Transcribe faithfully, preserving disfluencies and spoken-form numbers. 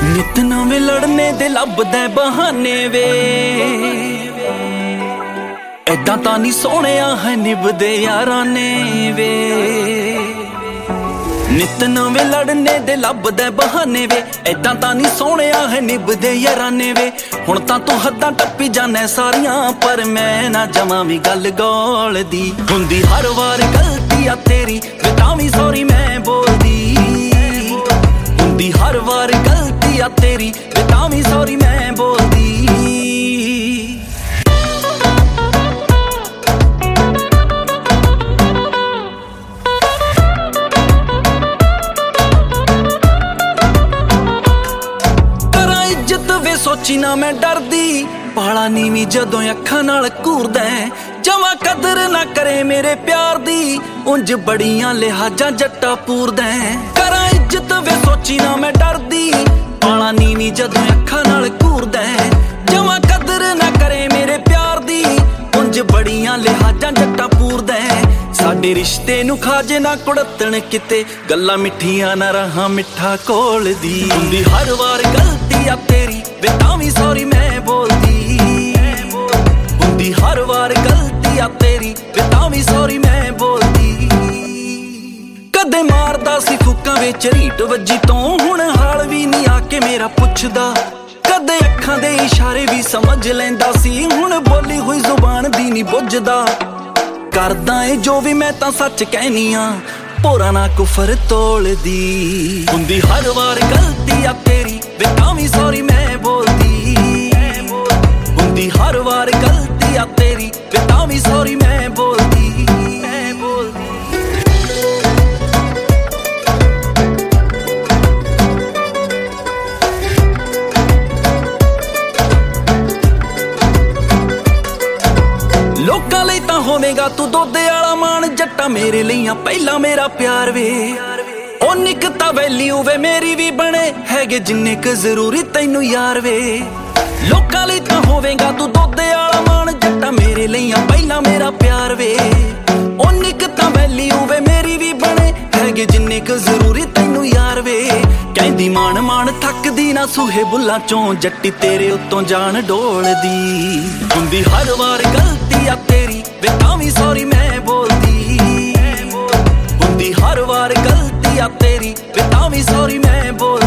ਨਿਤ ਨਵੇਂ ਲੜਨੇ ਦੇ ਲੱਭਦਾ ਬਹਾਨੇ ਵੇ, ਏਦਾਂ ਤਾਂ ਨੀ ਸੋਹਣਿਆ ਹੈ ਨਿਭਦੇ ਯਾਰਾਂ ਨੇ ਵੇ। ਨਿਤ ਨਵੇਂ ਲੜਨੇ ਦੇ ਲੱਭਦਾ ਬਹਾਨੇ ਵੇ, ਏਦਾਂ ਤਾਂ ਨੀ ਸੋਹਣਿਆ ਹੈ ਨਿਭਦੇ ਯਾਰਾਂ ਨੇ ਵੇ। ਹੁਣ ਤਾਂ ਤੂੰ ਹੱਦਾਂ ਟੱਪੀ ਜਾਨੇ ਸਾਰੀਆਂ, ਪਰ ਮੈਂ ਨਾ ਜਮਾਂ ਵੀ ਗੱਲ ਗੋਲਦੀ। ਹੁੰਦੀ ਹਰ ਵਾਰ ਗਲਤੀ ਆ ਤੇਰੀ ਵੇ, ਤਾਂ ਵੀ ਸੌਰੀ ਮੈਂ ਬੋਲਦੀ। ਹੁੰਦੀ ਹਰ ਵਾਰ ਗਲਤੀ ਆ ਤੇਰੀ ਵੇ, ਤਾਂ ਵੀ ਸੌਰੀ ਮੈਂ ਬੋਲਦੀ। ਸੋਚੀ ਨਾ ਮੈਂ ਡਰਦੀ, ਪਾਲਾ ਨੀਵੀਂ ਜਦੋਂ ਅੱਖਾਂ ਨਾਲ ਘੂਰਦਾ। ਜਮਾਂ ਕਦਰ ਨਾ ਕਰੇ ਮੇਰੇ ਪਿਆਰ ਦੀ, ਉਂਝ ਬੜੀਆਂ ਲਿਹਾਜ਼ਾਂ ਜੱਟਾ ਪੂਰਦਾ। ਕਰਾਂ ਇੱਜ਼ਤ ਵੇ ਸੋਚੀ ਨਾ ਮੈਂ ਡਰਦੀ, ਪਾਲਾ ਨੀਵੀਂ ਜਦੋਂ ਅੱਖਾਂ ਨਾਲ ਘੂਰਦਾ। ਜਮਾਂ ਕਦਰ ਨਾ ਕਰੇ ਮੇਰੇ ਪਿਆਰ ਦੀ, ਉਂਝ ਬੜੀਆਂ ਲਿਹਾਜ਼ਾਂ ਜੱਟਾ ਪੂਰਦਾ। ਸਾਡੇ ਰਿਸ਼ਤੇ ਨੂੰ ਖਾਜੇ ਨਾ ਕੁੜੱਤਣ ਕਿਤੇ, ਗੱਲਾਂ ਮਿੱਠੀਆਂ ਨਾ ਰਹਾਂ ਮਿੱਠਾ ਘੋਲਦੀ। ਹੁੰਦੀ ਹਰ ਵਾਰ ਗਲਤੀ ਆ ਤੇਰੀ ਵੇ, ਤਾਂ ਵੀ ਸੌਰੀ ਮੈਂ ਬੋਲਦੀ। ਹੁੰਦੀ ਹਰ ਵਾਰ ਗਲਤੀ ਆ ਤੇਰੀ ਵੇ, ਤਾਂ ਵੀ ਸੌਰੀ ਮੈਂ ਬੋਲਦੀ। ਕਦੇ ਮਾਰਦਾ ਸੀ ਫੂਕਾਂ ਵਿੱਚ ਰੀਟ ਵੱਜੀ ਤੋਂ, ਹੁਣ ਹਾਲ ਵੀ ਨਹੀਂ ਆ ਕੇ ਮੇਰਾ ਪੁੱਛਦਾ। ਕਦੇ ਅੱਖਾਂ ਦੇ ਇਸ਼ਾਰੇ ਵੀ ਸਮਝ ਲੈਂਦਾ ਸੀ, ਹੁਣ ਬੋਲੀ ਹੋਈ ਜ਼ੁਬਾਨ ਦੀ ਨਹੀਂ ਬੁੱਝਦਾ। ਕਰਦਾ ਏ ਜੋ ਵੀ ਮੈਂ ਤਾਂ ਸੱਚ ਕਹਿਨੀ ਆ, ਭੋਰਾ ਨਾ ਕੁਫਰ ਤੋਲਦੀ। ਹੁੰਦੀ ਹਰ ਵਾਰ ਗਲਤੀ ਆ ਤੇਰੀ ਵੇ, ਤਾਂ ਵੀ ਸੌਰੀ ਮੈਂ ਬੋਲਦੀ। ਹੁੰਦੀ ਹਰ ਵਾਰ ਗਲਤੀ ਆ ਤੇਰੀ ਵੇ, ਤਾਂ ਵੀ ਸੌਰੀ ਮੈਂ ਬੋਲਦੀ। ਮੈਂ ਬੋਲਦੀ ਲੋਕਾਂ ਲਈ ਤਾਂ ਹੋਵੇਗਾ ਤੂੰ ਦੁੱਧ ਵਾਲਾ ਮਾਣ, ਜੱਟਾ ਮੇਰੇ ਲਈ ਆ ਪਹਿਲਾਂ ਮੇਰਾ ਪਿਆਰ ਵੇ। ਉਹ ਨਿੱਕ ਤਾਂ ਵੈਲਿਊ ਵੇ ਮੇਰੀ ਵੀ ਬਣੇ, ਹੈਗੇ ਜਿੰਨੇ ਕੁ ਜ਼ਰੂਰੀ ਤੈਨੂੰ ਯਾਰ ਵੇ। ਲੋਕਾਂ ਲਈ ਤਾਂ ਹੋਵੇਗਾ ਤੂੰ ਦੁੱਧ ਵਾਲਾ ਮਾਣ, ਜੱਟਾ ਮੇਰੇ ਲਈ ਆ ਪਹਿਲਾਂ ਮੇਰਾ ਪਿਆਰ ਵੇ। ਉਹ ਨਿੱਕ ਤਾਂ ਵੈਲਿਊ ਵੇ ਮੇਰੀ ਵੀ ਬਣੇ, ਹੈਗੇ ਜਿੰਨੇ ਕੁ ਜ਼ਰੂਰੀ ਤੈਨੂੰ ਯਾਰ ਵੇ। ਕਹਿੰਦੀ ਮਾਣ ਮਾਣ ਥੱਕਦੀ ਨਾ ਸੂਹੇ ਬੁੱਲਾਂ ਚੋਂ, ਜੱਟੀ ਤੇਰੇ ਉੱਤੋਂ ਜਾਨ ਡੋਲਦੀ। ਹੁੰਦੀ ਹਰ ਵਾਰ ਗਲਤੀ ਆ ਤੇਰੀ ਵੇ, ਤਾਂ ਵੀ ਸੌਰੀ ਮੈਂ ਬੋਲਦੀ। ਹੁੰਦੀ ਹਰ ਵਾਰ ਗਲਤੀ ਆ ਤੇਰੀ ਵੇ, ਤਾਂ ਵੀ ਸੌਰੀ ਮੈਂ ਬੋਲਦੀ।